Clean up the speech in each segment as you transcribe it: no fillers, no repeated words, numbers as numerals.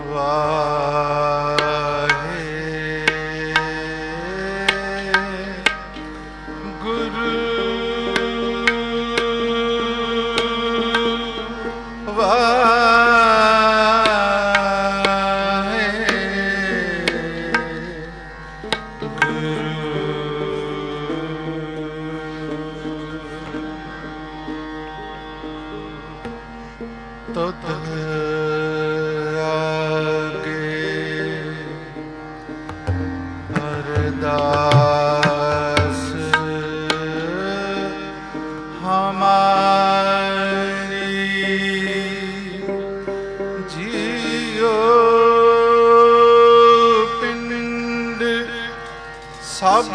सब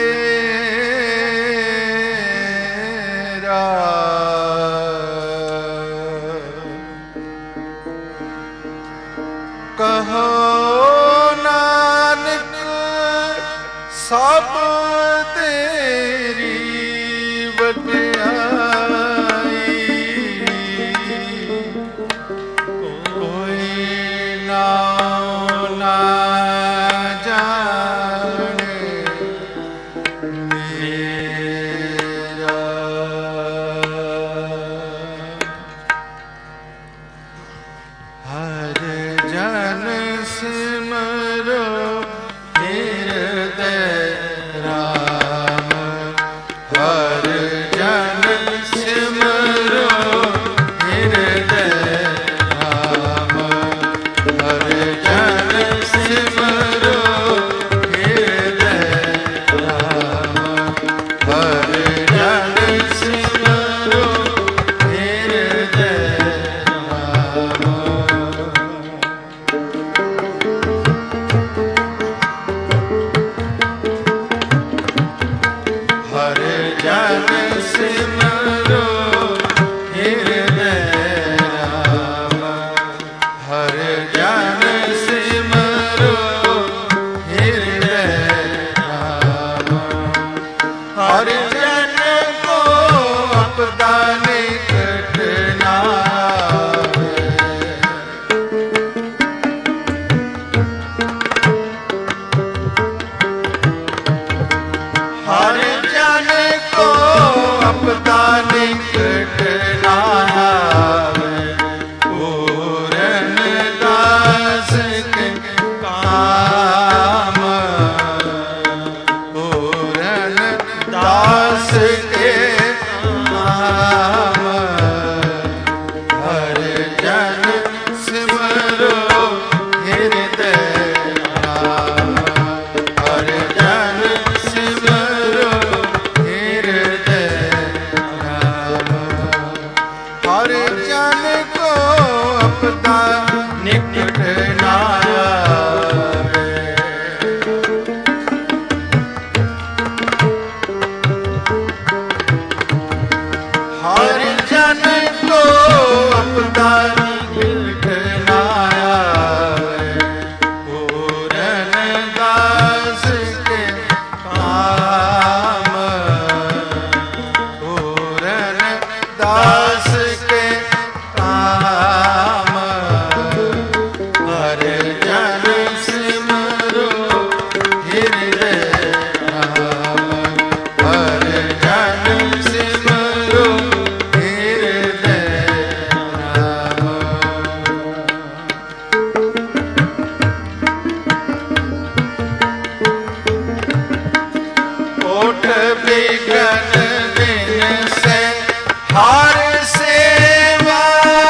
तेरा कहो नानक सब तेरी वड्याई कोई नाम ना जाने मेरा। हर जन सिमरो हृदय राम, हर जन सिमरो हृदय राम, हर जन सिमरो हृदय राम, हर जन सिमरो हृदय राम। हर जन सिमरो हृदय राम, हर जन सिमरो हृदय राम। हर जन को आपदा निकट न आवे, हर जन को आपदा निकट न आवे। पूरन दास के काम, पूरन दास के काम। हर जन सिमरो हृदय राम, हर जन सिमरो हृदय राम। हर जन को आपदा निकट न आवे, हर जन को आपदा निकट न आवे। पूरन दास के काम, पूरन दास के काम। हर जन सिमरो हृदय राम, हर जन सिमरो हृदय राम। ओठ बिगन बिन से हर सेवा,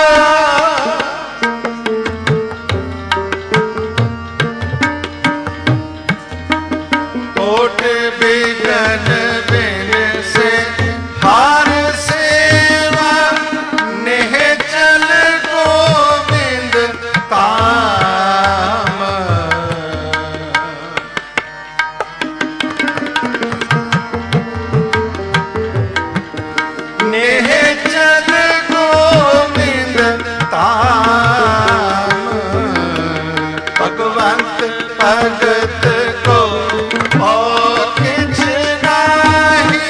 ओठ बिगन बिन से हर सेवा। नेह चल गोविंद ताम, नेह चल गोविंद ताम। भगवंत भगत को और किछ नाही,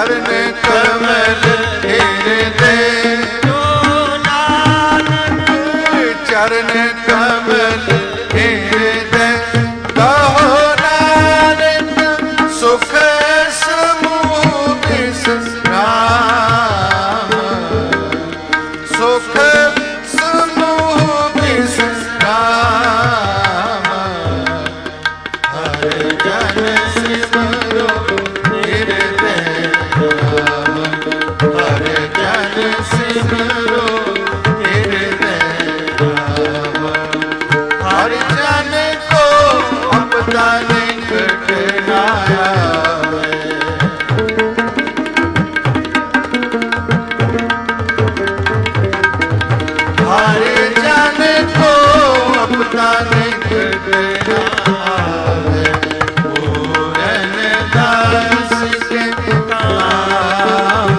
चरण कमल हृदय चरण कमल हृदय कहो नानक सुख समूह विश्राम सुख समूह विश्राम हर जन सिमरो हृदय राम हर जन सिमरो हर जन को अपना निकट आया हर जन को अपना निकट आया पूरन दास के काम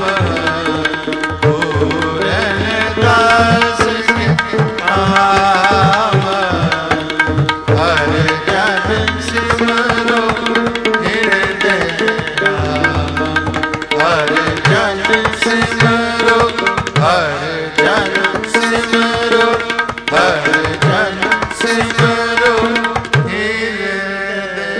पूरन दास के काम हर जन सिमरो हृदय राम हर जन सिमरो हर जन सिमरो हर जन सिमरो हृदय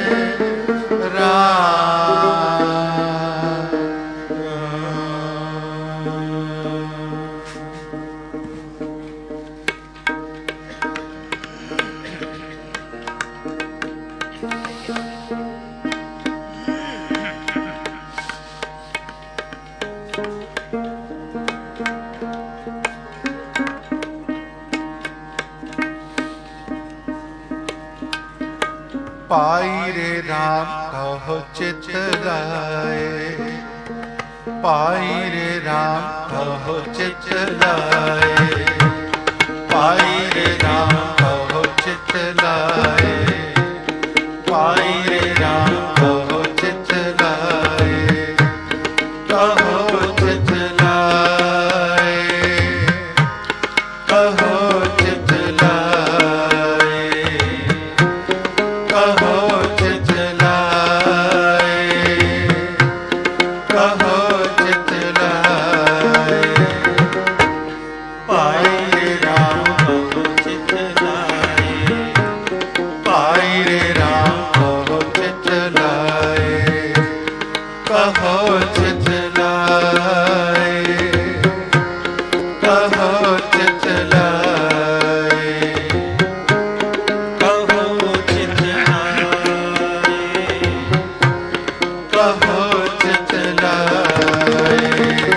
पाई रे राम कहो चित लाए पाई रे राम कहो चित लाए पाई रे राम कहो चित लाए पाई रे राम कहो चित लाए कहो चित लाए कहो चित लाए कहो चित लाए कहो चित लाए पाई रे राम कहो चित लाए पाई रे राम कहो चित लाए कहो चित लाए कहो चित लाए कहो चित लाए कहो चित लाए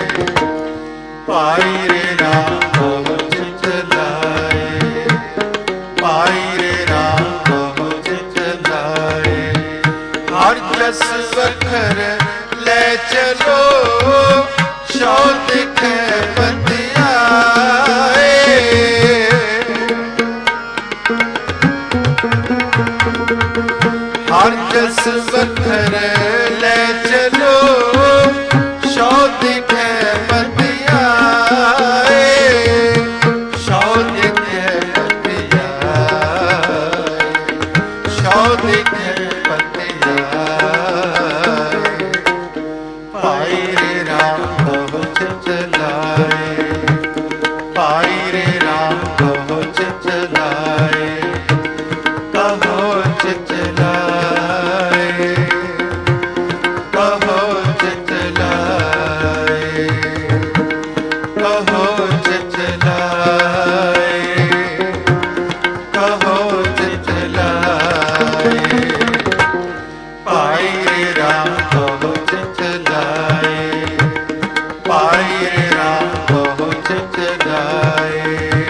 पाई रे राम कहो चित लाए पाई रे राम कहो चित लाए हर जस वखर ले चलो शौ दिखे बतियाए हर जस वखर ले चलो शौ दिखे बतियाए शौ दिखे बतियाए शौ दिखे बतियाए पाई रे राम कहो चित लाए पाई रे राम कहो चित लाए कहो चित लाए कहो चित लाए कहो चित लाए कहो चित लाए पाई रे राम कहो चित लाए पाई रे राम कहो चित लाए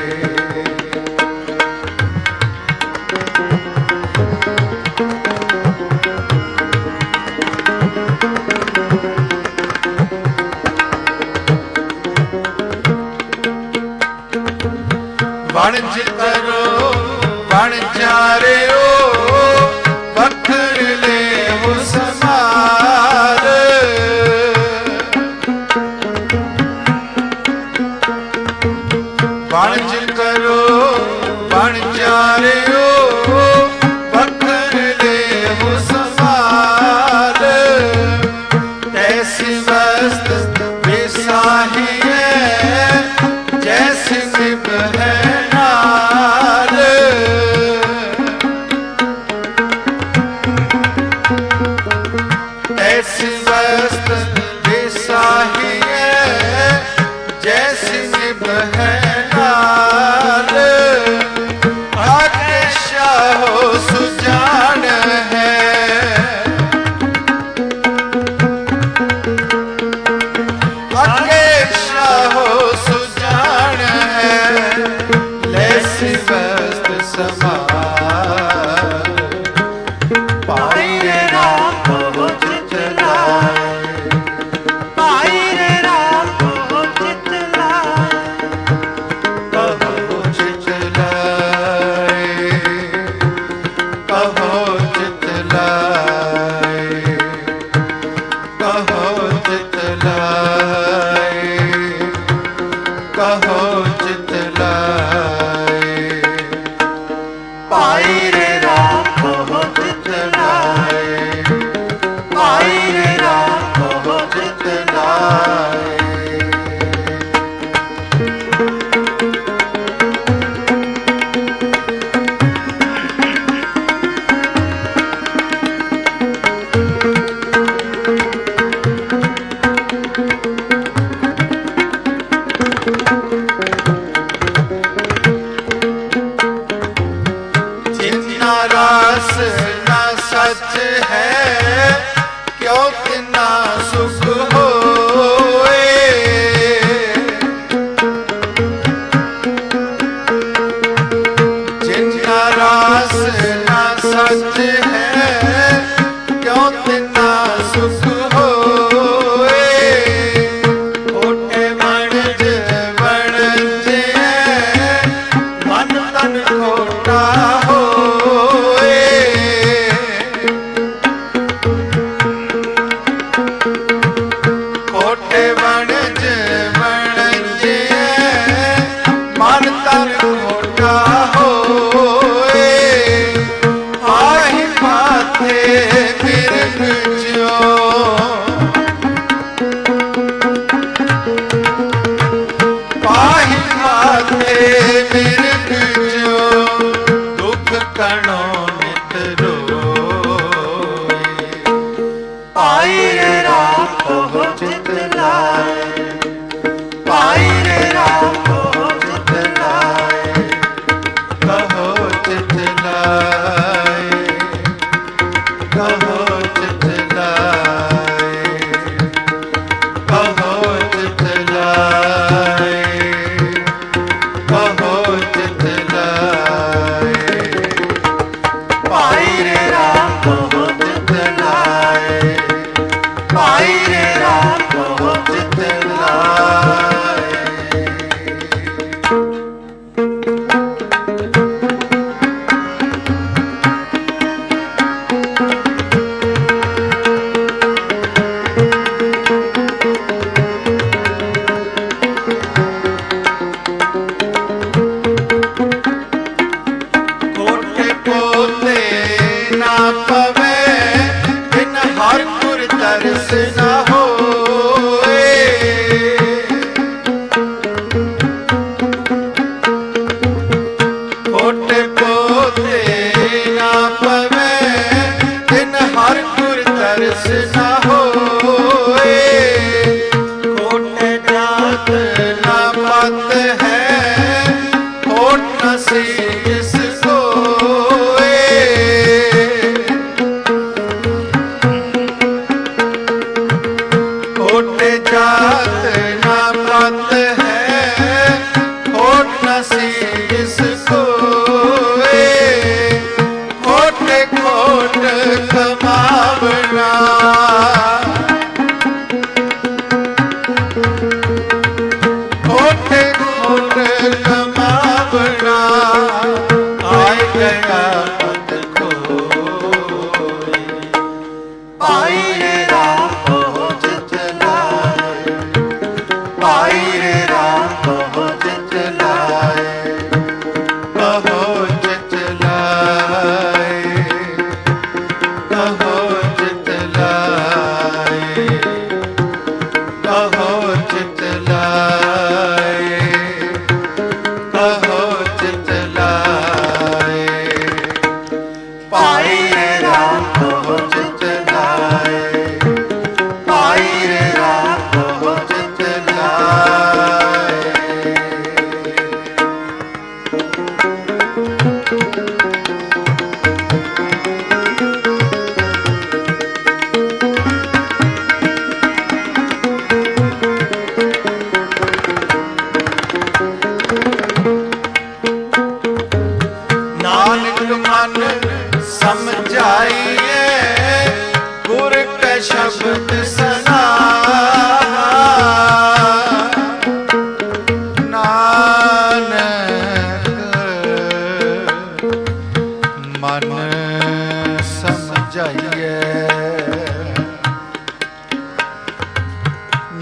वणज करो वणजारे वखर ले समार वणज करो वणजारे वखर ले समार तैसी बस ऐसी वस्त बेसाहिए जैसी निभै नाल आगे शाहो सुजान है आगे शाहो सुजान है लैसी वस्त समार पाई रे राम को चित लाए पाई रे राम को चित लाए कहो चित लाए कहो चित लाए कहो चित लाए कहो चित लाए पाई रे राम को चित लाए पाई रे राम को चित लाए जितना रास ना सच है क्यों कितना सुख होए जितना रास ना सच है क्यों कितना सुख होए खोटे वणज वणज मन तन खोटा होए खोटे वणज वणज मन तन खोटा होए आहि माथे बिरग ज्यों पाहि माथे बिरग ज्यों दुख कणो नित रोए पाई रे राम को चित लाए पाई रे राम को चित लाए कहो चित लाए कहो चित लाए कहो चित लाए कहो चित लाए पाई रे राम को चित लाए पाई रे राम को चित लाए कोटे पोते ना पवे बिन हर गुर तरस ना होए कोटे पोते ना पवे बिन हर गुर तरस ना होए कोटे जात ना पत है होठ न सी किस कोए कोटे जात ना पत है होठ न सी किस कोए कोटे कोट कमावना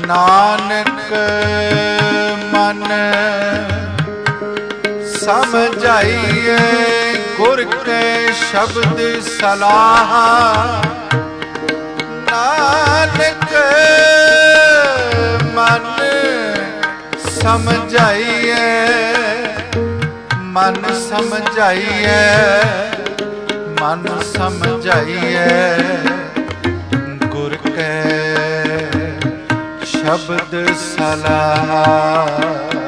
ਨਾਨਕ ਮਨ ਸਮਝਾਈਏ ਗੁਰ ਕੇ ਸ਼ਬਦ ਸਲਾਹ। ਨਾਨਕ ਮਨ ਸਮਝਾਈਏ, ਮਨ ਸਮਝਾਈਏ, ਮਨ ਸਮਝਾਈਏ ਗੁਰ ਕੇ ਸ਼ਬਦ ਸਲਾਹ।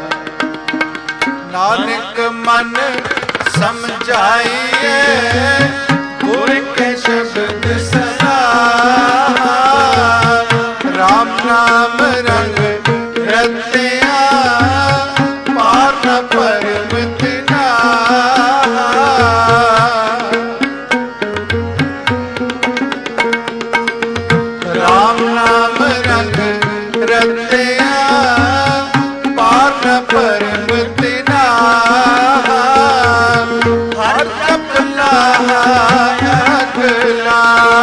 ਨਾਨਕ ਮਨ ਸਮਝਾਈਏ ਗੁਰ ਕੇ ਸ਼ਬਦ ਸਲਾਹ। ਰਾਮ ਨਾਮ ਰੰਗ ਰਤਿਆ ਪਾਰ ਨ ਪਰਮ ਤਿਨਾ। ਰਾਮ ਨਾਮ ਰੰਗ ਰਤਿਆ ਪਾਰ ਨ ਪਰਮ ਤਿਨਾ। ਹਰ ਜਪ ਲਾਹਾ ਅਗਲਾ,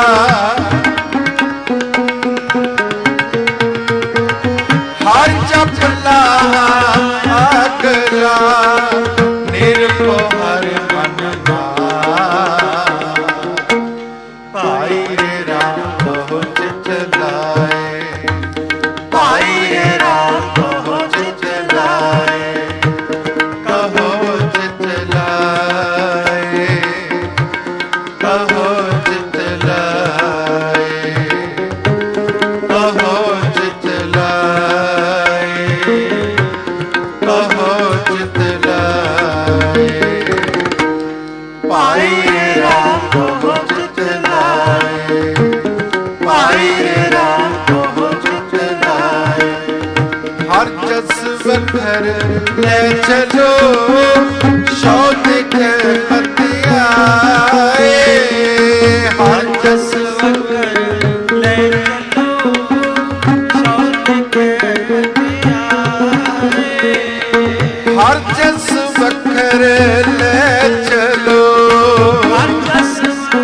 ਹਰ ਜਪ ਲਾਹਾ ਅਗਲਾ। ਨਿਰਭਉ ਹਰਿ ਮਨ ਮਾਨ, ਭਾਈ ਰੇ ਰਾਮ ਬਹੁ ਚਿਤ ਲਾਏ। ਭਾਈ ਰੇ ਰਾਮ ਬਹੁ ਚਿਤ ਲਾਏ, ਕਹੋ ਚਿਤ ਲਾਏ, ਕਹੋ ਚਿਤ ਲਾਏ, ਕਹੋ ਚਿਤ ਲਾਏ, ਕਹੋ ਚਿਤ ਲਾਏ। ਭਾਈ ਰੇ ਰਾਮ ਬਹੁ ਚਿਤ ਲਾਏ, ਭਾਈ ਰੇ ਰਾਮ ਬਹੁ ਚਿਤ ਲਾਏ। ਹਰ ਜਸ ਵਖਰ ਲੈ ਚਲੋ ਸ਼ੌਦਿਕ ਪਤਿਆ। ਹਰ ਜਸ ਵਖਰ ਲੈ ਚਲੋ ਸ਼ੌਦਿਕ ਪਤਿਆ। ਹਰ ਜਸ ਵਖਰ ਲੈ ਚਲੋ, ਹਰ ਜਸ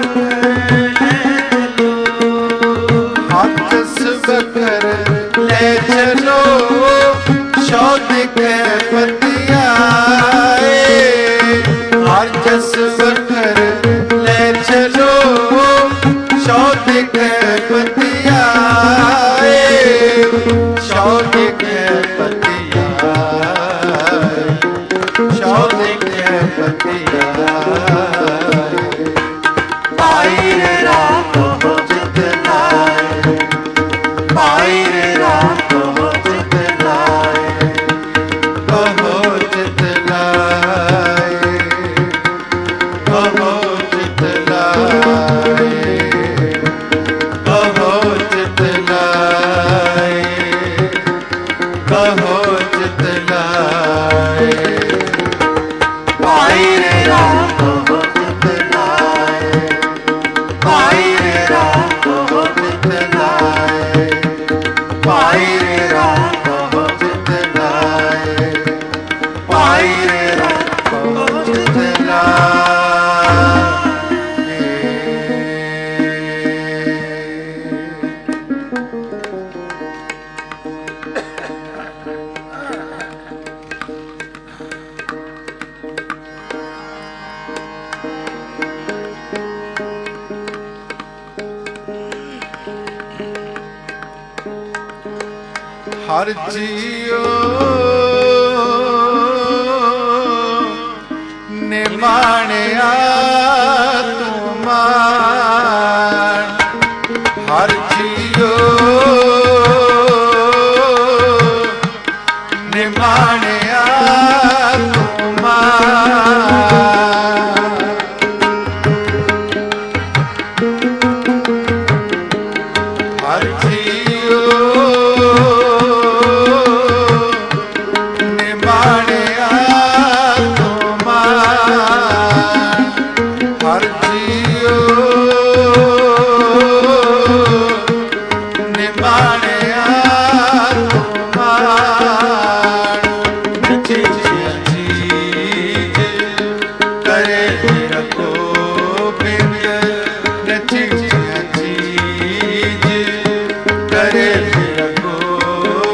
ਵਖਰ ਲੈ ਚਲੋ ਸ਼ੌਦਿਕ ਪਤਿਆ। ਹਰ ਜਸ ਵਖਰ ਲੈ ਚਲੋ ਸ਼ੌਦਿਕ ਪਤਿਆ। ਸ਼ੌਦਿਕ ਪਤਿਆ, ਸ਼ੌਦਿਕ ਪਤਿਆ। ਭਾਈ ਰੇ ਰਾਮ ਬਹੁ ਚਿਤ ਲਾਏ, ਭਾਈ ਰੇ ਰਾਮ ਬਹੁ ਚਿਤ ਲਾਏ, ਕਹੋ ਚਿਤ ਲਾਏ, ਕਹੋ ਚਿਤ ਲਾਏ, ਕਹੋ ਚਿਤ ਲਾਏ, ਕਹੋ ਚਿਤ ਲਾਏ। ਭਾਈ ਰੇ ਰਾਮ ਬਹੁ ਚਿਤ ਲਾਏ, ਭਾਈ ਰੇ ਰਾਮ ਬਹੁ ਚਿਤ ਲਾਏ, ਭਾਈ ਰੇ ਰਾਮ ਬਹੁ ਚਿਤ ਲਾਏ, ਭਾਈ ਰੇ ਰਾਮ ਬਹੁ ਚਿਤ ਲਾਏ। ਹਰ ਜੀਉ ਨਿਮਾਣਿਆ ਤੂੰ ਮਾਣ। ਹਰ ਜੀਉ ਨਿਮਾਣਿਆ ਤੂੰ ਮਾਣ। ਹਰ ਜੀਉ ਨਿਮਾਣਿਆ ਤੂੰ ਮਾਣ। ਹਰ ਜੀਉ ਨਿਮਾਣਿਆ ਤੂੰ ਮਾਣ। ਚੀਜ਼ ਚੀਜ਼ ਕਰੇ ਰਖੋ ਬਿੰਦ, ਚੀਜ਼ ਚੀਜ਼ ਕਰੇ ਰਖੋ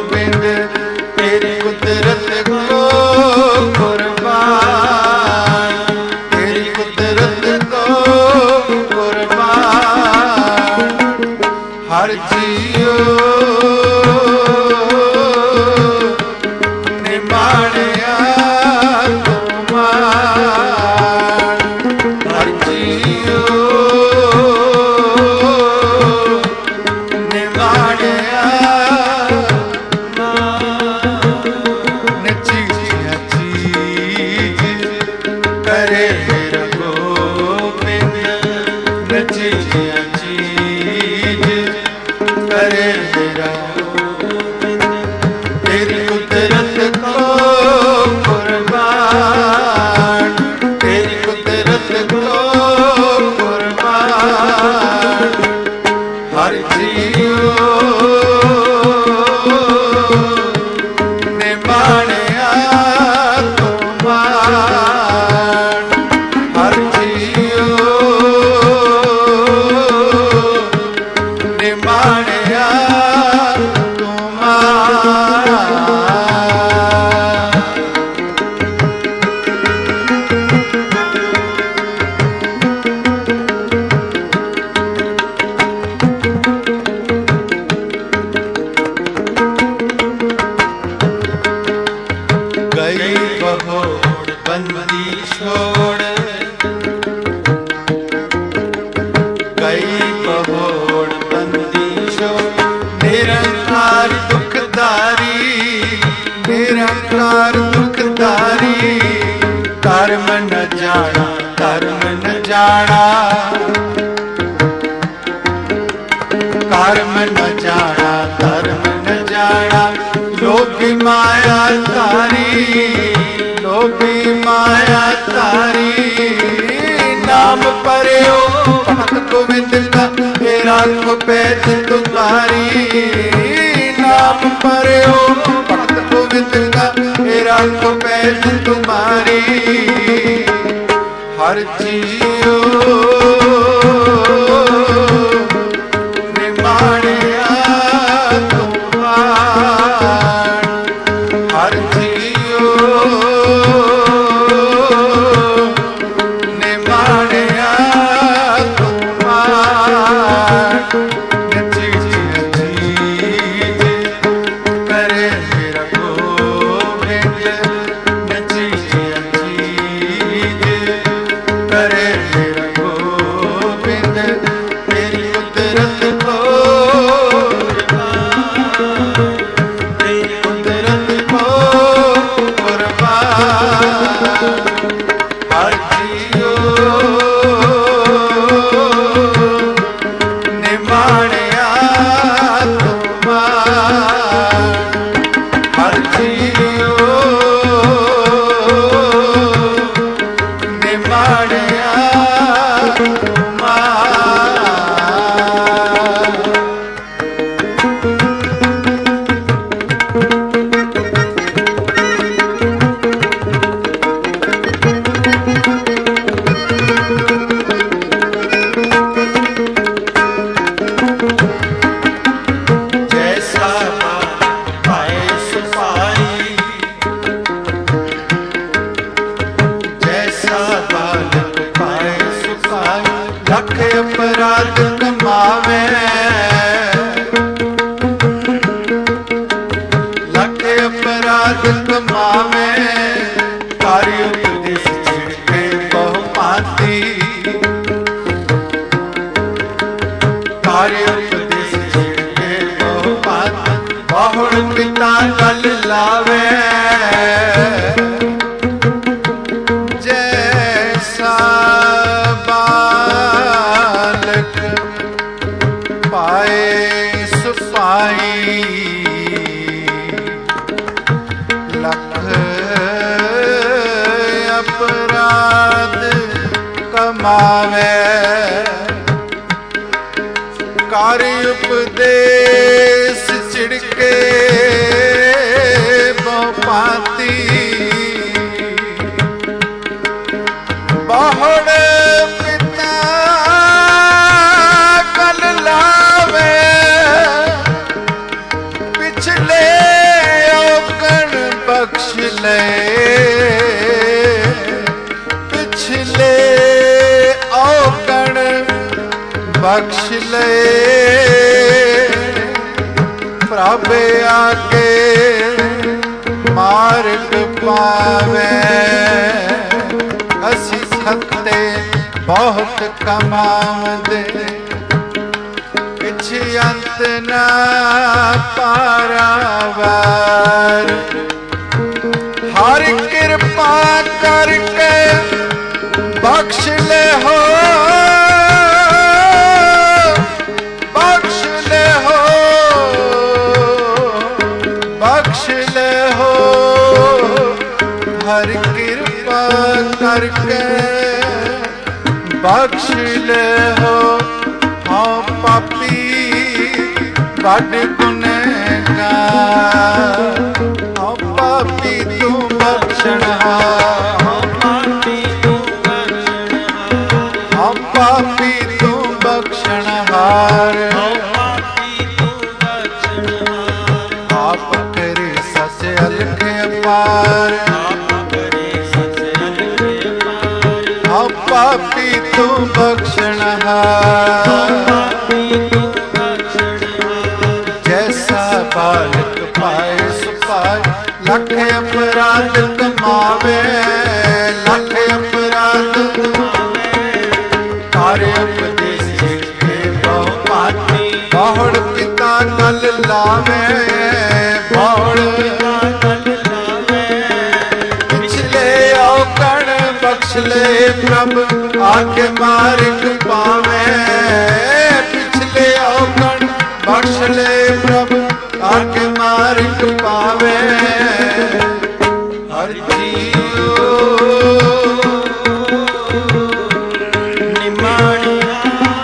ਪ੍ਰਭ ਆਗੇ ਮਾਰਗ ਪਾਵੇ, ਅਸੀਂ ਖੱਤੇ ਬਹੁਤ ਕਮਾਉਂਦੇ, ਪਿਛ ਅੰਤ ਨਾ ਪਾਰਾਵਾਰ। ਹਰ ਕਿਰਪਾ ਕਰਕੇ ਬਖਸ਼ ਲੈ ਹੋ, ਬਖਸ਼ ਲੈ ਹੋ, ਬਖਸ਼ ਲੈ ਹੋ। ਹਰ ਕਿਰਪਾ ਕਰਕੇ ਬਖਸ਼ ਲੈ ਹੋ। ਹਾਂ ਪਾਪੀ ਵੱਡ ਗੁਨਹਗਾਰ, ਹਾਂ ਪਾਪੀ ਤੂੰ ਬਖਸ਼ਣਹਾਰ, ਹਾਂ ਪਾਪੀ ਤੂੰ ਬਖਸ਼ਣਹਾਰ। ਆਪ ਕਰੇ ਸੱਚ ਅਲਖ ਅਪਾਰ, ਹਾਂ ਪਾਪੀ ਤੂੰ ਬਖਸ਼ਣਹਾਰ। ਜੈਸਾ ਬਾਲਕ ਪਾਏ ਸੁਪਾਏ, ਲੱਖ ਅਪਰਾਧ ਕਮਾਵੇ, ਲੱਖ ਅਪਰਾਧ ਕਾਰੇ ਉਪਦੇਸ਼ ਕੇ ਬਹੁ ਪਾਤੀ। ਬਹੁੜ ਪਿਤਾ ਨਲ ਲਾਵੇ, ਬਹੁੜ ਪਿਛਲੇ ਔਕਣ ਬਖਸ਼ ਲੈ ਪ੍ਰਭ, ਆਕੇ ਮਾਰਗ ਪਾਵੇ। ਪਿਛਲੇ ਔਕਣ ਬਖਸ਼ ਲੈ ਪ੍ਰਭ, ਆਕੇ ਮਾਰਗ ਪਾਵੇ। ਹਰ ਜੀਉ ਨਿਮਾਣਿਆ,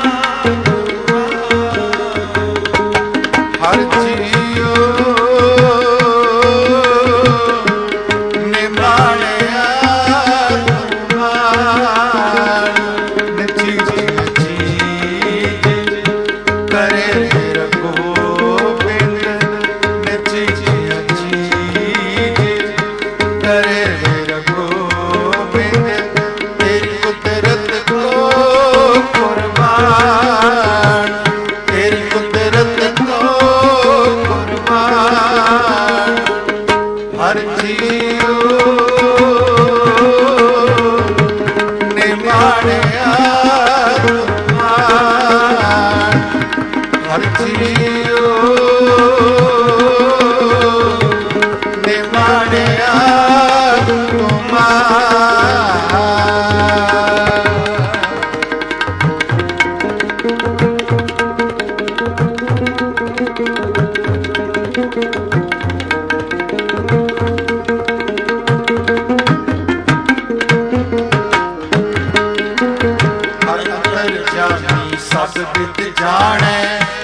ਹਰ ਜੀਉ ਨਿਮਾਣਿਆ ਤੁਮਾਰ। ਨਚੀ ਜੀ ਕਰੇ ਰਘੋਬਿੰਦ, ਨਚੀ ਜੀ ਕਰੇ ਰਘੋਬਿੰਦ। ਤੇਰੀ ਕੁਦਰਤ ਕੋ ਕੁਰਬਾਨ, ਤੇਰੀ ਕੁਦਰਤ ਕੋ ਕੁਰਬਾਨ। ਹਰ ਜੀਉ ਨਿਮਾਣਿਆ ਤੁਮਾਰ, ਹਰ ਜੀਉ ਨਿਮਾਣਿਆ ਤੁਮਾਰ। ਹਰ ਅੰਤਰਜਾਮੀ ਸਭ ਵਿਦ ਜਾਣੈ,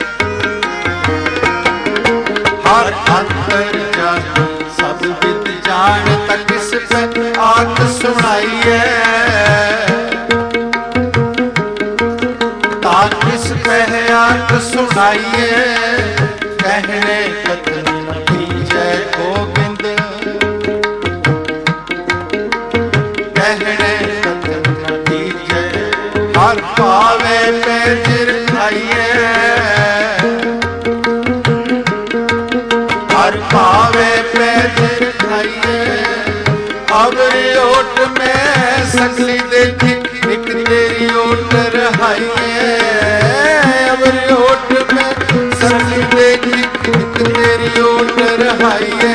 ਹਰ ਅੰਤਰਜਾਮੀ ਸਭ ਵਿਦ ਜਾਣ। ਤਾਂ ਕਿਸ ਪੈ ਆਖ ਸੁਣਾਈਐ, ਤਾਂ ਕਿਸ ਪੈ ਆਖ ਸੁਣਾਈਐ। ਕਹਿਣੇ ਕਥਨ ਕੀਜੈ ਗੋਬਿੰਦ, ਕਹਿਣੇ ਕਥਨ ਕੀਜੈ। ਹਰ ਪਾਵੇ ਪੈਜ ਰਖਾਈਐ, ਹਰ ਪਾਵੇ ਪੈਜ ਰਖਾਈਐ। ਅਵਰ ਓਟ ਮੈਂ ਸਗਲੀ ਦੇਖੀ, ਇੱਕ ਤੇਰੀ ਓਟ ਰਹਾਈਐ। ਅਵਰ ਓਟ ਮੈਂ ਸਗਲੀ ਦੇਖੀ, ਇੱਕ ਤੇਰੀ ਓਟ ਰਹਾਈਐ।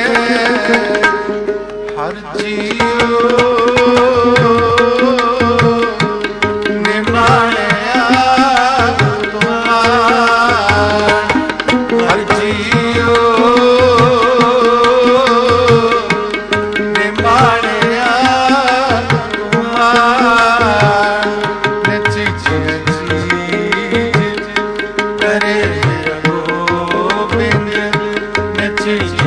ਹਰ ਜੀਉ ਨਿਮਾਣਿਆ ਤੁਮਾਰ, ਹਰ ਜੀਉ ਨਿਮਾਣਿਆ ਤੁਮਾਰ। ਨਚੀ ਜੀ ਕਰੇ ਰਘੋਬਿੰਦ, ਨਚੀ ਜੀ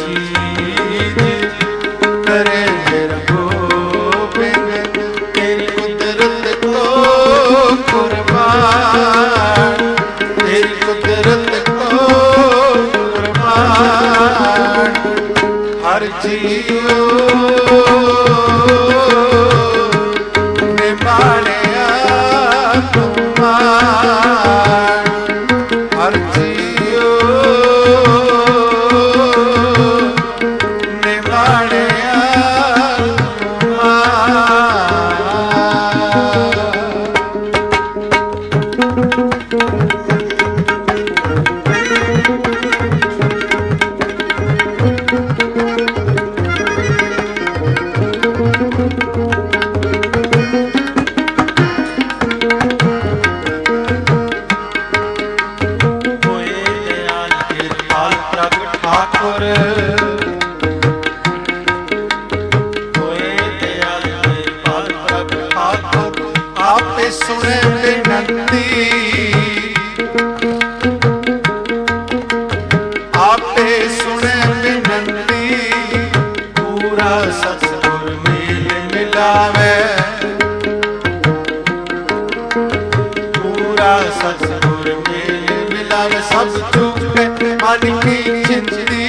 ਕਰੇ ਰਘੋਬਿੰਦ। ਤੇਰੀ ਕੁਦਰਤ ਕੋ ਕੁਰਬਾਨ, ਤੇਰੀ ਕੁਦਰਤ ਕੋ ਕੁਰਬਾਨ। ਹਰ ਜੀਉ ਨਿਮਾਣਿਆ ਤੁਮਾਰ, ਹਰ ਜੀਉ ठाकुर आपे सुने बिनती, आपे सुने बिनती, पूरा सतगुर मेल मिलावे, पूरा सतगुर मेल मिलावे। सब चूके मन की चिंती,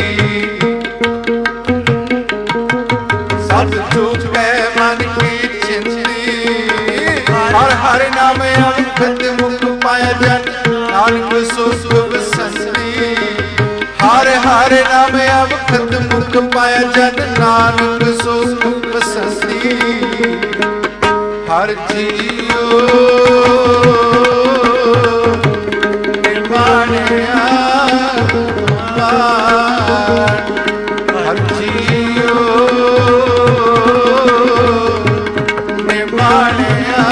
सब चूके मन की चिंती, हर हर नाम अवखत मुख पाया जन नानक सो सुख बसंती। हर हर नाम अवखत मुख पाया जन नानक सो सुख बसंती। हर जियो निमाणिया हर जियो निमाणिया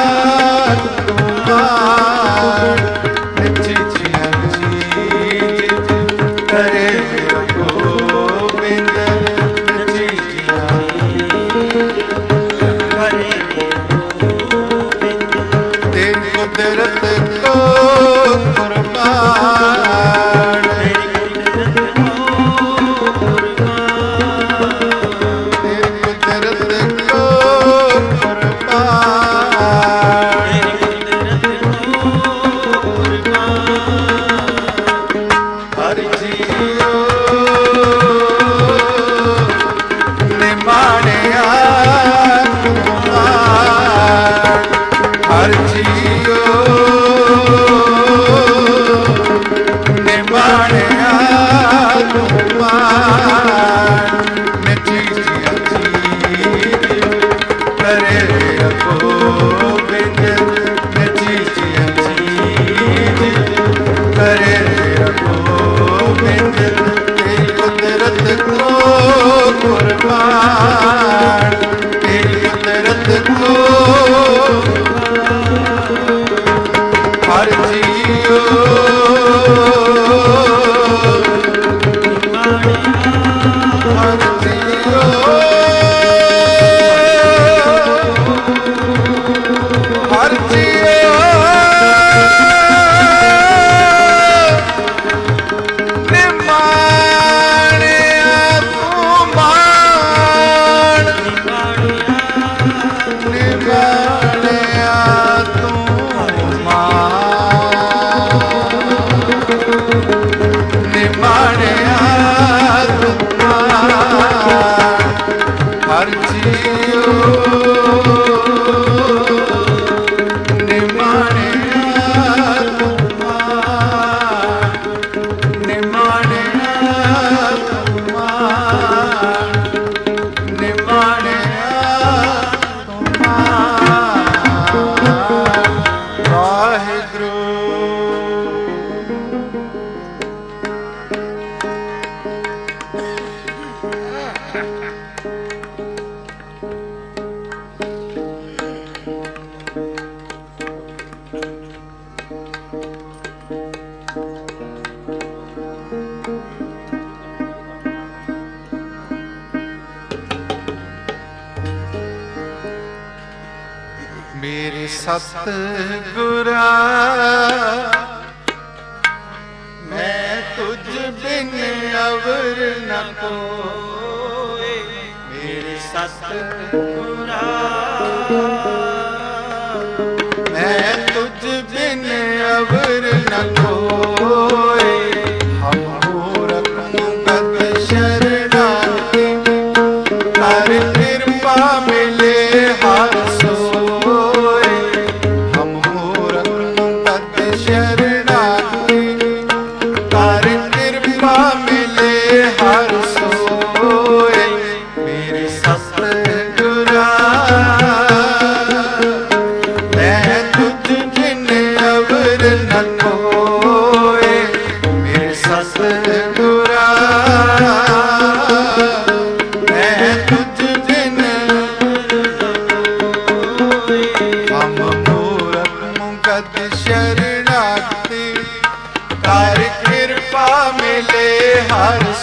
मेरे सतगुरा मैं तुझ बिन अवर न कोई। मेरे सतगुरा मैं तुझ बिन अवर न कोई। हम मूरख मुगत शरणागति कर कृपा मिले हर शरणागति कर कृपा मिले हर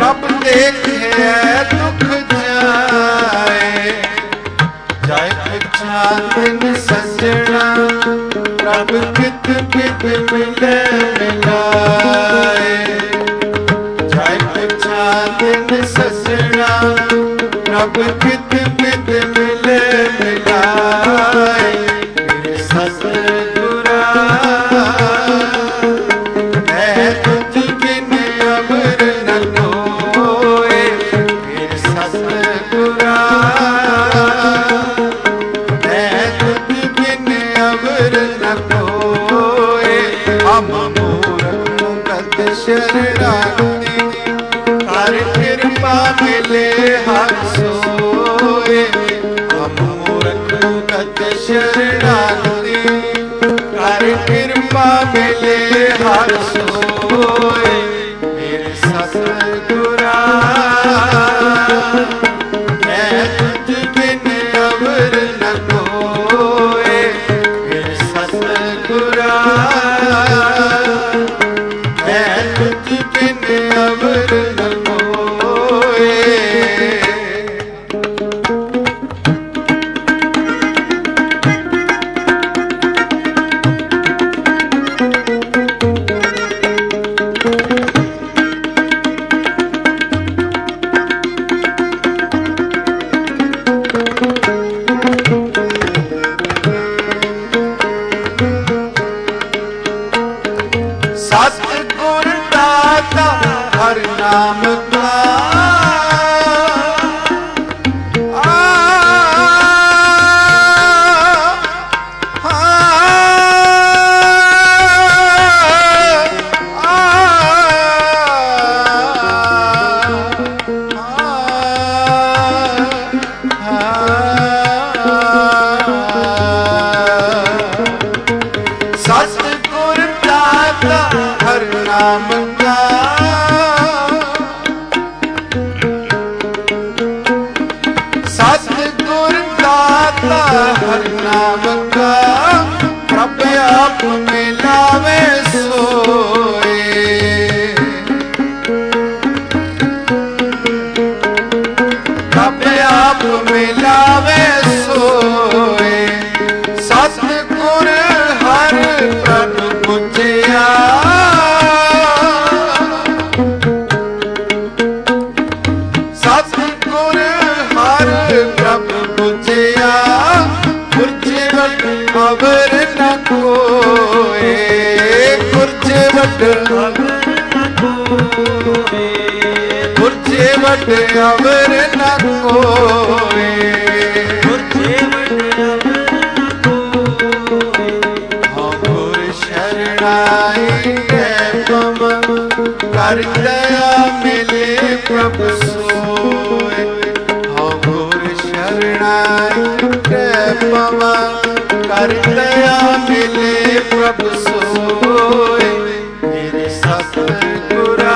ਪ੍ਰਭ ਦੇਖਿਆ ਦੁਖ ਜਾਏ, ਜਾਏ ਪਛਾਣ ਸਜਣਾ ਪ੍ਰਭ ਕਿਤ ਕਿਤ ਮਿਲੇ ਮਿਲਾਏ, ਜਾਏ ਪਛਾਣ ਸਜਣਾ ਪ੍ਰਭ ਕਿਤ ਕਿਤ ਮਿਲੇ ਮਿਲਾਏ। ਮੇਰੇ ਸਤਿਗੁਰਾ ਮੈਂ ਤੁਝ ਬਿਨ ਅਵਰ ਨ ਕੋਇ, ਮੇਰੇ ਸਤਿਗੁਰਾ ਮੈਂ ਤੁਝ ਬਿਨ ਅਵਰ ਨ ਕੋਇ। ਹਮ ਮੂਰਖ ਮੁਕਤ ਸ਼ਰਨਾਗਤੀ ਕਰ ਕਿਰਪਾ ਮਿਲੇ ਹਰ ਸੋਏ, ਹਮ ਮੂਰਖ ਮੁਕਤ ਸ਼ਰਨਾਗਤੀ ਕਰ ਕਿਰਪਾ ਮਿਲੇ ਹਰ ਸੋਏ। ਮੇਰੇ ਸਤਿਗੁਰਾ ਮੈਂ ਤੁਝ ਬਿਨ ਅਵਰ ਨ ਕੋਇ, ਮੇਰੇ ਸਤਿਗੁਰਾ ਮੈਂ ਤੁਝ ਬਿਨ ਅਵਰ ਨ ਕੋਇ। ਸਤਿਗੁਰ ਦਾਤਾ ਹਰਿ ਨਾਮ ਕਾ ਸਤਿਗੁਰ ਦਾਤਾ ਹਰਿ ਨਾਮ ਕਾ ਸਤਿਗੁਰ ਦਾਤਾ ਹਰਿ ਨਾਮ ਕਾ ਪ੍ਰਭ ਆਪ ਮਿਲਾਵੇ ਸੋਏ, ਪ੍ਰਭ ਆਪ ਮਿਲਾਵੇ ਸੋਏ। ਸਤਿਗੁਰ ਹਰਿ ਪ੍ਰਭ ਪੁੱਜਿਆ, ਸਤਿਗੁਰ ਹਰਿ ਪ੍ਰਭ ਪੁੱਜਿਆ, ਗੁਰਜੇ ਵਟ ਅਵਰ ਨ ਕੋਇ, ਗੁਰਜੇ ਵਟ ਅਵਰ ਨ ਕੋਇ, ਗੁਰਜੇ ਵਟ ਅਵਰ ਨ ਕੋਇ, ਗੁਰਜੇ ਵਟ ਅਵਰ ਨ ਕੋਇ। ਗੁਰ ਸ਼ਰਣਾਈ ਹੈ ਪਵਨ ਕਰ ਦਇਆ ਮਿਲੇ ਪ੍ਰਭ ਸੋਏ, ਹਉ ਗੁਰ ਸ਼ਰਣਾਈ ਹੈ ਪਵਨ ਕਰ ਦਇਆ ਮਿਲੇ ਪ੍ਰਭ ਸੋਏ। ਮੇਰੇ ਸਤਿਗੁਰਾ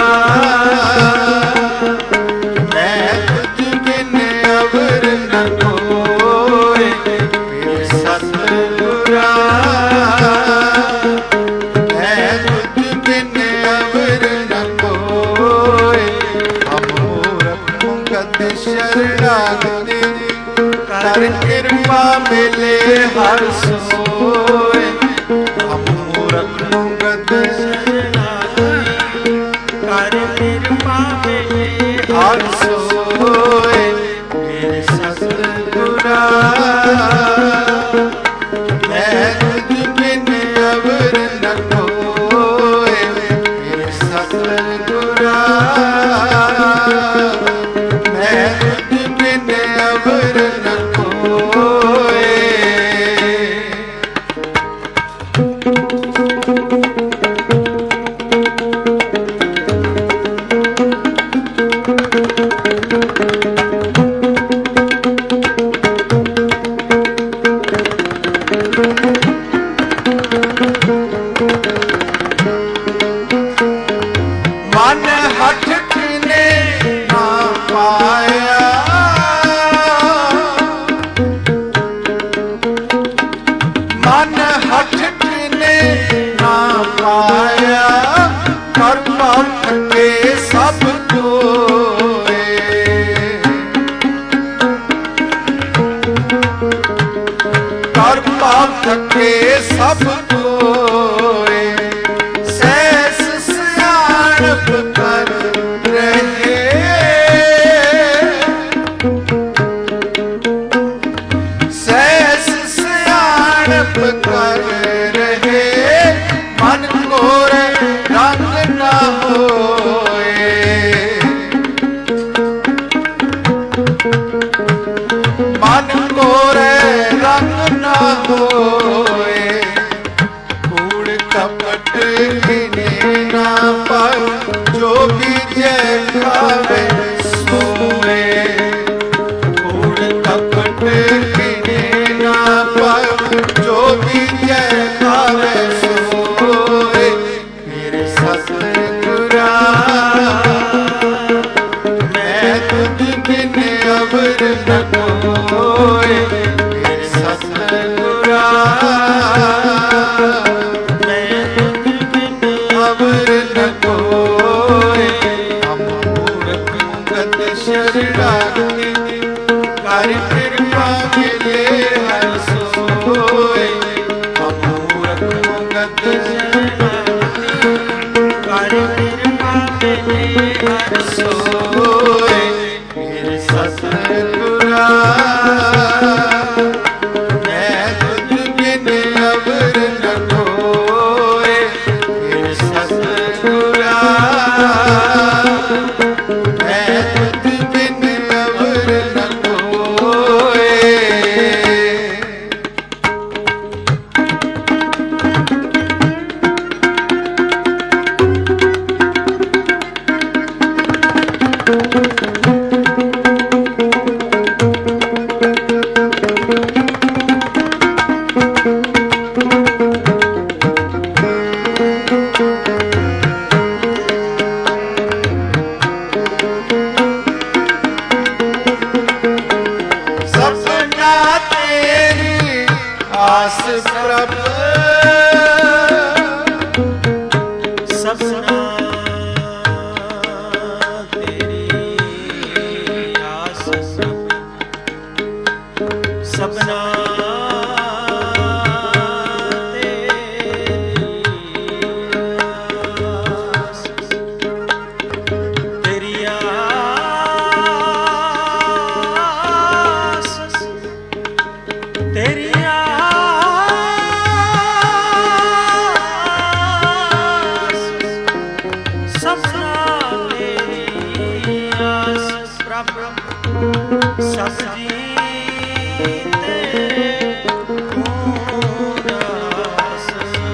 ਮੈਂ ਤੁਝ ਬਿਨ ਅਵਰ ਨ ਕੋਇ, ਮੇਰੇ ਸਤਿਗੁਰਾ ਮੈਂ ਤੁਝ ਬਿਨ ਅਵਰ ਨ ਕੋਇ। ਹਮ ਮੂਰਖ ਮੁਕਤ ਸ਼ਰਨਾਗਤੀ ਕਰ ਕਿਰਪਾ ਮਿਲੇ ਹਰ ਸੋਏ, ਹਮ ਮੂਰਖ ਮੁਕਤ ਸ਼ਰਨਾਗਤੀ ਕਰ ਕਿਰਪਾ ਮਿਲੇ ਹਰ ਸੋਏ। ਮੇਰੇ ਸਤਿਗੁਰਾ ਮੈਂ ਤੁਝ ਬਿਨ ਅਵਰ ਨ ਕੋਇ, ਮੇਰੇ ਸਤਿਗੁਰਾ ਮੈਂ ਤੁਝ ਬਿਨ ਅਵਰ ਨ ਕੋਇ। ਸਭ ਕੋਏ, ਸੈਸ ਸਿਆਣਪ ਕਰ ਰਹੇ, ਸੈਸ ਸਿਆਣਪ ਕਰ ਰਹੇ, ਮਨ ਕੋਰੇ ਰੰਗ ਨਾ ਹੋਏ, ਮਨ ਕੋਰੇ ਰੰਗ ਨਾ ਹੋਏ, ਕੂੜ ਕਪਟ ਕਿਨੇ ਨਾ ਪਾਏ, ਜੋ ਬੀਜੈ ਖਾਵੇ ਸੋਏ, ਕੂੜ ਕਪਟ ਕਿਨੇ ਨਾ ਪਾਏ, ਜੋ ਬੀਜੈ ਖਾਵੇ ਸੋਏ, ਮੇਰੇ ਸਤਿਗੁਰਾ ਮੈਂ ਤੁਝ ਬਿਨ ਅਵਰ ਨ ਕੋਇ, ਮੇਰੇ ਸਤਿਗੁਰਾ ਮੈਂ ਤੁਝ ਬਿਨ ਅਵਰ ਨ ਕੋਇ, ਹਮ ਮੂਰਖ ਮੁਗਤ ਸ਼ਰਣਾਗਤਿ, ਕਰ ਕਿਰਪਾ ਮਿਲੇ ਹਰਿ ਸੋਇ, ਹਮ ਮੂਰਖ ਮੁਗਤ ਸ਼ਰਣਾਗਤਿ, ਕਰ ਕਿਰਪਾ ਮਿਲੇ ਹਰਿ ਸੋਇ, ਮੇਰੇ ਸਤਿਗੁਰਾ ਮੈਂ ਤੁਝ ਬਿਨ ਅਵਰ ਨ ਕੋਇ, ਮੇਰੇ ਸਤਿਗੁਰਾ ਮੈਂ ਤੁਝ ਬਿਨ ਅਵਰ ਨ ਕੋਇ। ਸਪਨਾ ਤੇਰੀ ਆਸ ਪ੍ਰਭ, ਸਪਨਾ ਤੇਰੀ ਆਸ ਪ੍ਰਭ, ਸਪਨਾ ਤੇਰੀ ਆਸ, ਤੇਰੀ ਆਸ, ਸਪਨਾ ਤੇਰੀ ਆਸ ਪ੍ਰਭ, ਸਭ ਜੀ ਤੇਰੇ ਗੁਣ ਰਾਸ,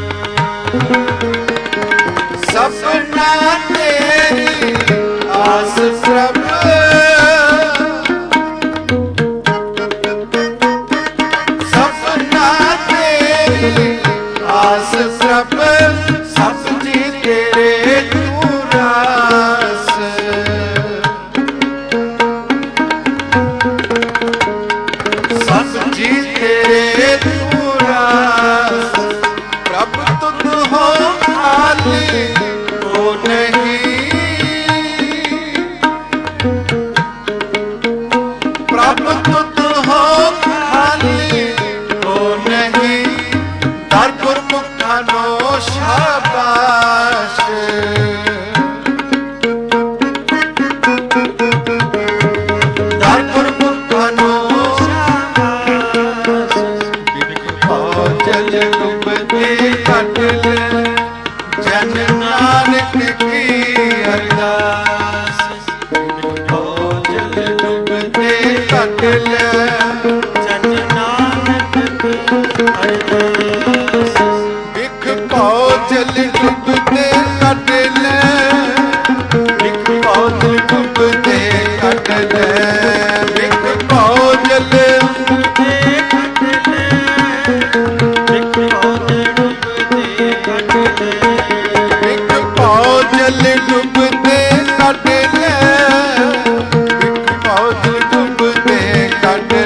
ਸਪਨਾ ਤੇਰੀ ਆਸ ਪ੍ਰਭ, ਸਪਨਾ ਤੇਰੀ ਆਸ ਪ੍ਰਭ, ਸਭ ਜੀ ਤੇਰੇ ਤੂੰ ਰਾਸ, ਸਭ ਜੀ ਤੇਰੇ ਤੂੰ ਰਾਸ, ਪ੍ਰਭ ਤੁਧ ਹੋ ਖਾਲੀ ਹੋ ਨਹੀਂ, ਪ੍ਰਭ ਤੁਧ ਹੋ ਖਾਲੀ ਹੋ ਨਹੀਂ, ਦਰ ਗੁਰਮੁਖਾਂ ਨੋ ਸ਼ਾਬਾਸ਼, ਦਰ ਗੁਰਮੁਖਾਂ ਨੋ ਸ਼ਾਬਾਸ਼, ਜਲ ਡੁੱਬਦੇ ਕੱਟ ਲੈ, ਜਨ ਨਾਨਕ ਕੀ ਅਰਦਾਸ, ਜਲ ਡੁੱਬਦੇ ਕੱਟ ਲੈ, ਜਨ ਨਾਨਕ ਕੀ ਅਰਦਾਸ, ਵਿਖ ਭਉ ਜਲ ਡੁੱਬਦੇ ਕੱਟ ਲੈ, ਵਿਖ ਭਉ ਜਲ ਡੁੱਬਦੇ ਕੱਟ ਲੈ, ਵਿਖ ਭਉ ਜਲ ਡੁੱਬਦੇ ਕੱਟ ਲੈ, ਵਿਖ ਭਉ ਡੁੱਬਦੇ ਕੱਟ ਲੈ, ਵਿਖ ਭਉ ਜਲ ਡੁੱਬਦੇ ਕੱਟ ਲੈ, ਵਿਖ ਭਉ ਜਲ ਡੁੱਬਦੇ ਕੱਟ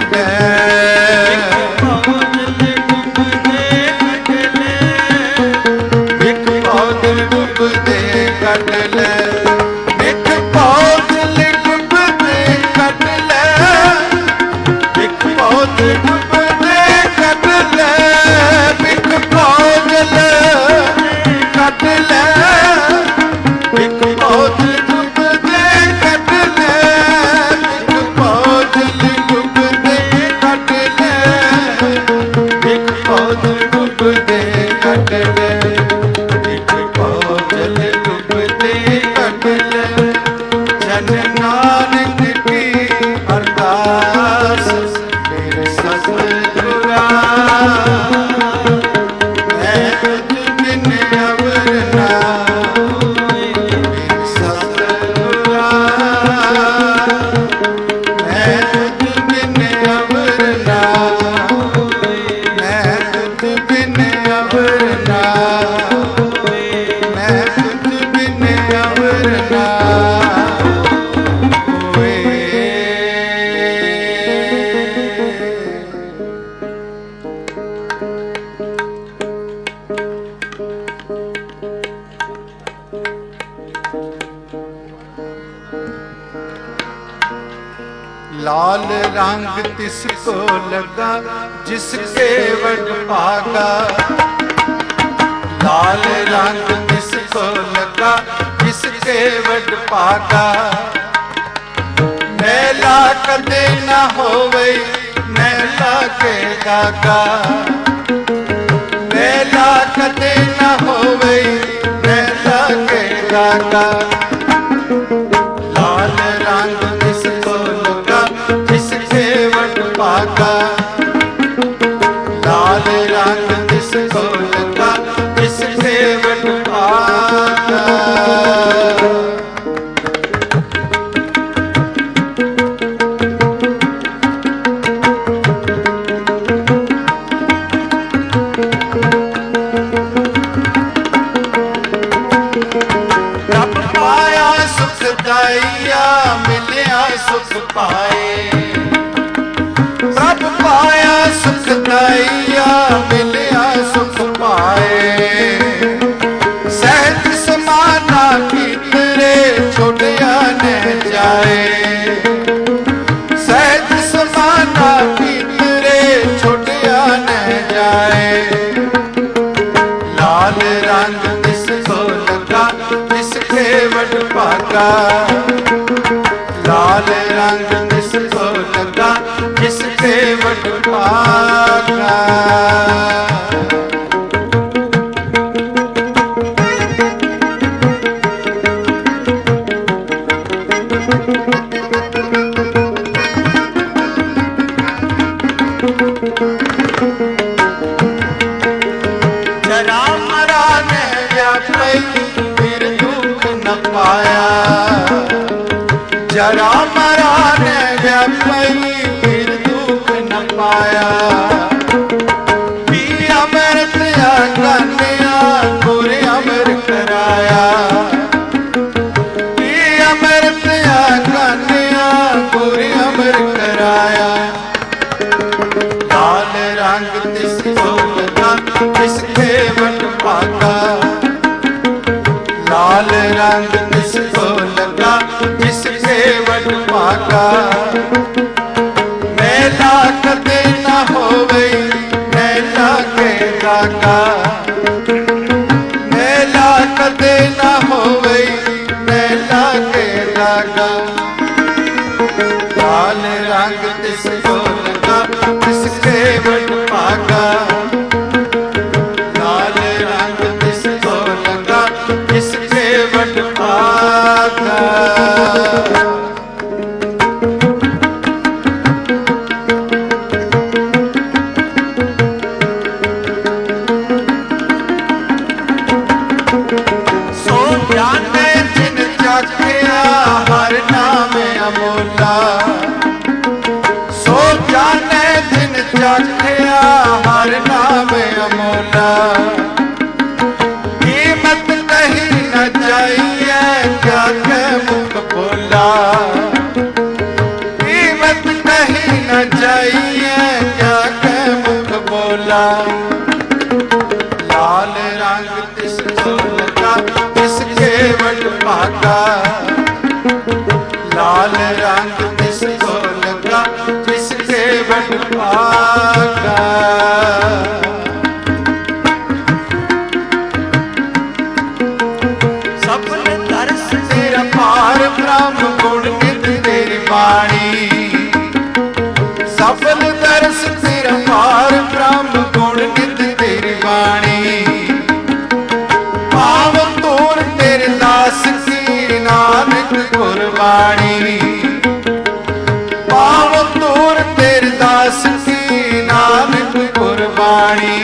ਜਨ ਨਾਨਕ ਕੀ ਅਰਦਾਸ ਮੇਰੇ ਸਤਿਗੁਰਾ ਮੈਂ ਤੁਝ ਬਿਨ ਅਵਰ ਨਾ ਮੇਰੇ ਸਤਿਗੁਰਾ ਮੈਂ ਤੁਝ ਬਿਨ ਅਵਰ ਨਾ ਮੈਂ ਤੁਝ ਬਿਨ ਅਵਰ ਨਾ ਮੈਂ ਤੁਝ ਬਿਨ ਅਵਰ ਨਾ लाल रंग तिसको लगा जिसके वड भागा लाल रंग तिसको लगा जिसके वड भागा मैला कदे न होवे मैला के दागा मैला कदे न होवे मैला के दागा लाल रंग तिसको लगा जिसके वड भागा लाल रंग तिसको लगा जिसके वड भागा रब पाया सुखदाइया मिलिया सुख पाए रब पाया सुखदाइया मिलिया सुख पाए सहज समाना भीतरे छोड़िया न जाए सहज समाना भीतरे छोड़िया न जाए लाल रंग तिसको लगा जिसके वड भागा लाल रंग तिसको लगा जिसके वड भागा जरा मरा ने व्यापी फिर दुख न पाया जरा मरा ने व्यापी फिर दुख न पाया पी अमृत कन्या गुर अमर कराया पी अमृत कन्या गुर अमर कराया लाल रंग तिसको लगा जिसके वड भागा लाल रंग तिसको लगा जिसके वड भागा मैला कदे न होवे मैला के दागा मैला कदे न होवे मैला के दागा लाल रंग तिसको लगा जिसके वड भागा लाल रंग तिसको लगा जिसके वड भागा सो जाने जिन जाकिया हर नाम अमोला सो जाने जिन जाकिया हर नाम अमोला कीमत कहीं न जाइए क्या के मुख बोला कीमत कहीं न जाइए क्या के मुख बोला लाल रंग तिसको लगा जिसके वड भागा लाल रंग तिसको लगा जिसके वड भागा सफल दर्श तेरा पार ब्रह्म गुण नित तेरी वाणी सफल दर्श तेरा पार ब्रह्म गुण नित तेरी वाणी पावन तोर तेरे दास की नानक गुरबाणी बाणी पाव तूर तेरे दास की नानक कुर्बानी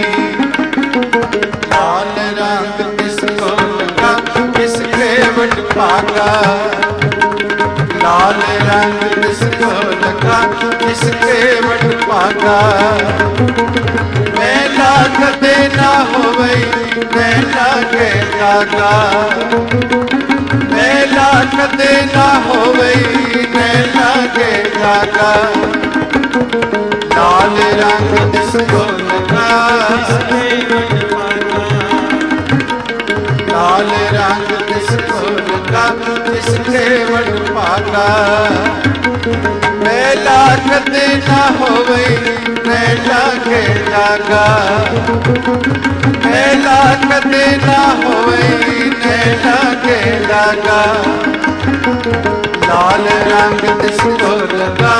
लाल रंग किसको लगा किसके वट भागा लाल रंग किसको लगा किसके वट भागा मैला कदे ना होवे मैला के लागा मैला कदे ना होवे मैला के लागा लाल रंग किसको लगा लाल रंग किसको लगा किसके वट भागा मैला कदे ना होवे मैला के लागा मैला कदे ना होवे मैला के लागा लाल रंग किसको लगा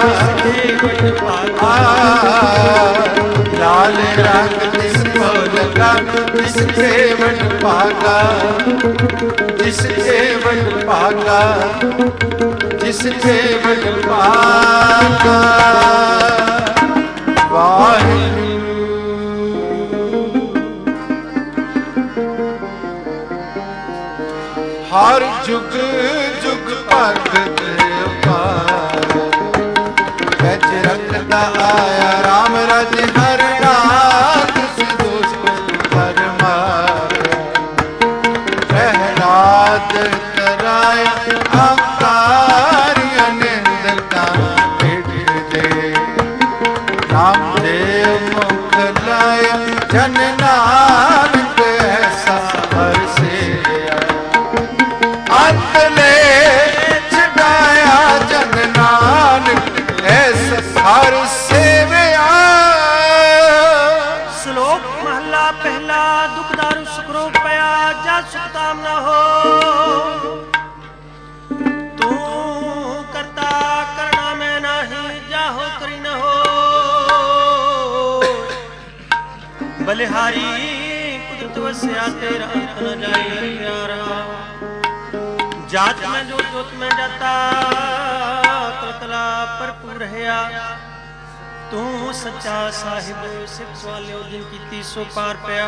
लाल रंग किसको लगा किसके वट भागा जिसके वट भागा जिसके वट भागा वाहिगुरू हर जुग जुग भगत अपार गज रखता आया राम रज हर रात दोष हर मार प्रहलाद कराया अवतार अनिंद का दे रामदेव मुख लाया जन नानक ऐसा हर से अंतले छड़ाया जन नानक ऐसा हर सेवया। श्लोक महला पहला दुख दारु सुख रोग पया जा सुखताम न हो तू करता करना में नाही जाहो करी न हो बलिहारी कुदरत वस्या तेरा अंत न जाए प्यारा जात में जो जोत में जाता कलकला भरपूर है तू सच्चा साहिब सिख वाले दिन की तीसो पार पया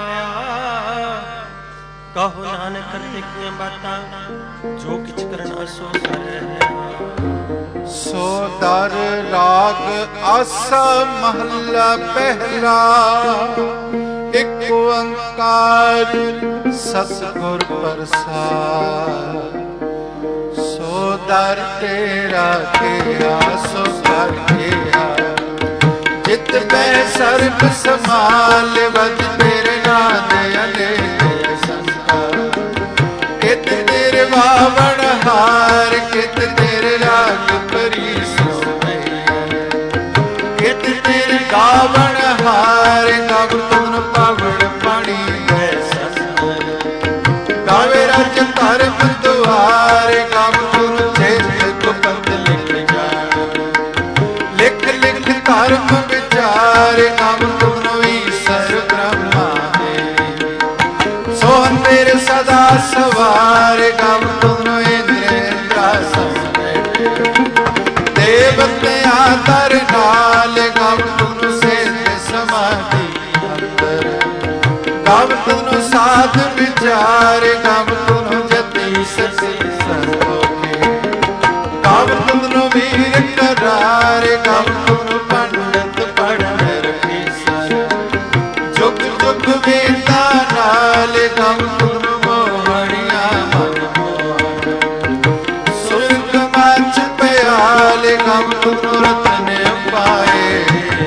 कहो नानक करते किए बाता जो किछ करना सो करे सो दर राग आसा महला पहला एक ओंकार सतगुर प्रसाद सो दर तेरा किया सो दर किया जित बै सर्ब समाल वज तेरे नाद अले संता कित तेरे बावण हार कित तेरे राग परी सोने कित तेरे गावण हार गव तुन पावण पानी है संतर गावे रज धर्म दुआर गव तुन चेत गुपत लिख जान लिख लिख धर्म विचार गव तुन ईश्वर ब्रह्मा देवी सोहन तेरे सदा सवार गव तुन इंद्रेंद्रासन देवते आदर नाल गव तुन सिद्ध समाधि अंतर गव तुन साध विचार गव तुन जति सती संतोखे गव तुन वीर करार गव तुन पंडित पढ़ रखी सर जुग जुग वेदा नाल गव तुन मोहनिया मन सुर्ग मच प्याल गव तुन रतन पाए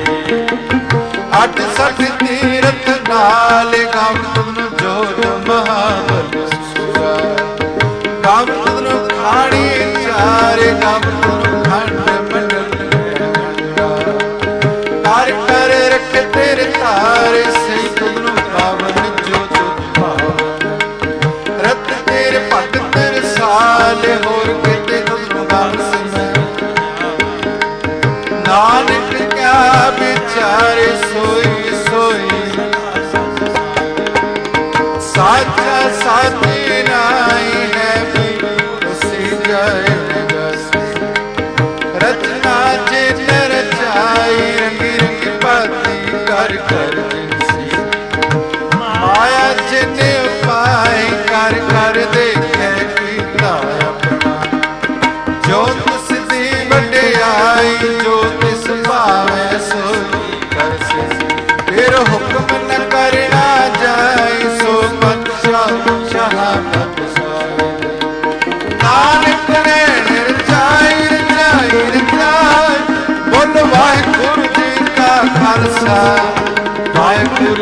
अठ सठ तीरथ नाल गव तुन जोत महाबल सुरा गव तुन खाड़ी चार गव तुन खंड मंडल कर कर रख तेरे तारे से तुन पावन जो पावन रत तेरे भगत तेरे साल होर कहते तुन दास नानक क्या विचारे सोई सोई साचा साथी नाई है उसी जाएगा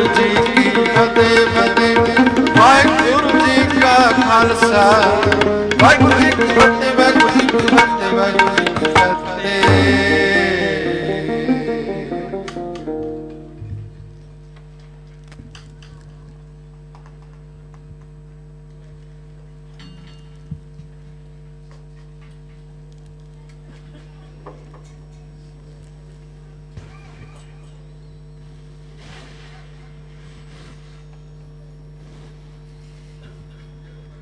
जी की फतेह फतेह। वाहिगुरु जी का खालसा वाहिगुरु जी की फतेह वाहिगुरु जी की फतेह वाहिगुरु जी की फतेह।